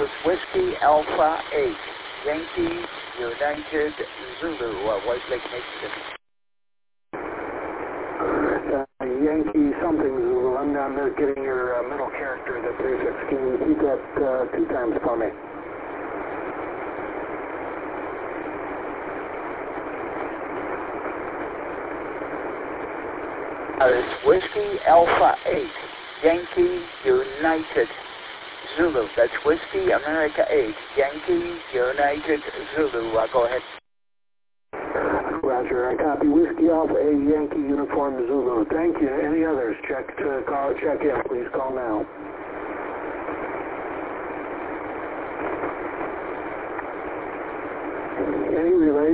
is Whiskey Alpha 8, Yankee United Zulu, White Lake, Michigan. Yankee something Zulu. I'm not getting your middle character, the prefix. Can you repeat that 2 times for me? It's Whiskey Alpha 8, Yankee United Zulu. That's Whiskey America 8, Yankee United Zulu. Go ahead. Roger. I copy. Whiskey Alpha 8, Yankee Uniform Zulu. Thank you. Any others? Check in. Please call now. Any relays?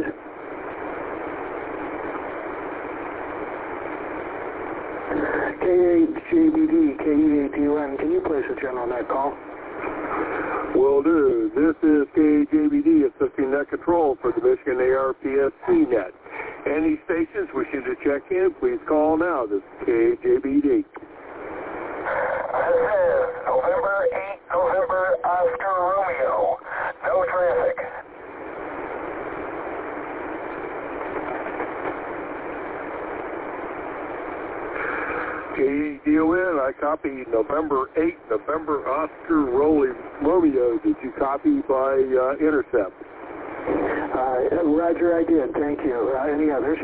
K8JBD, KE8UN. Can you place a general net call? Will do. This is KJBD assisting net control for the Michigan ARPSC net. Any stations wishing to check in, please call now. This is KJBD. This is November 8, November Oscar Romeo. No traffic. KDON, I copy November 8, November Oscar Romeo. Did you copy by intercept? Roger, I did. Thank you. Any others?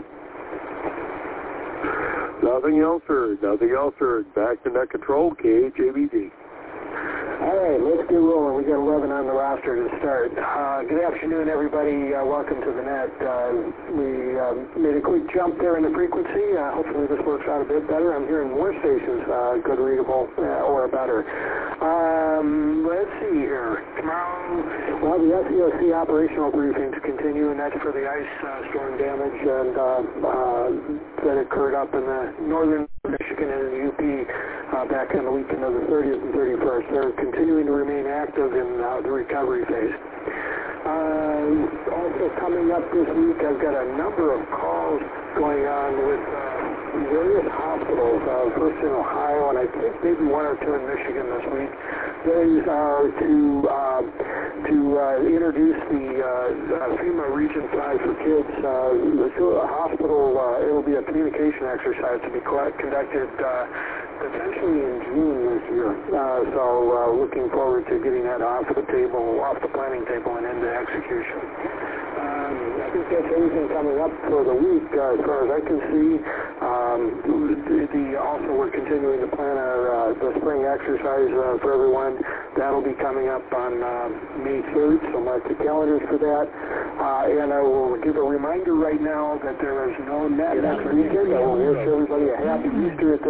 Nothing else heard. Nothing else heard. Back to net control, KJBD. All right, let's get rolling. We got 11 on the roster to start. Good afternoon, everybody. Welcome to the net. We made a quick jump there in the frequency. Hopefully this works out a bit better. I'm hearing more stations, good readable or better. Let's see here. Tomorrow, well, the SEOC operational briefings continue, and that's for the ice storm damage and that occurred up in the northern Michigan and the UP back on the weekend of the 30th and 31st. They're continuing to remain active in the recovery phase. Also coming up this week, I've got a number of calls going on with various hospitals, first in Ohio, and I think maybe 1 or 2 in Michigan this week. These are to introduce the FEMA Region 5 for kids. The hospital, it'll be a communication exercise to be conducted potentially in June this year. So looking forward to getting that off the planning table and into execution. I think that's everything coming up for the week as far as I can see. Also, we're continuing to plan the spring exercise for everyone. That'll be coming up on May 3rd, so mark your calendars for that. And I will give a reminder right now that there is no net next weekend. I will wish everybody a happy Easter at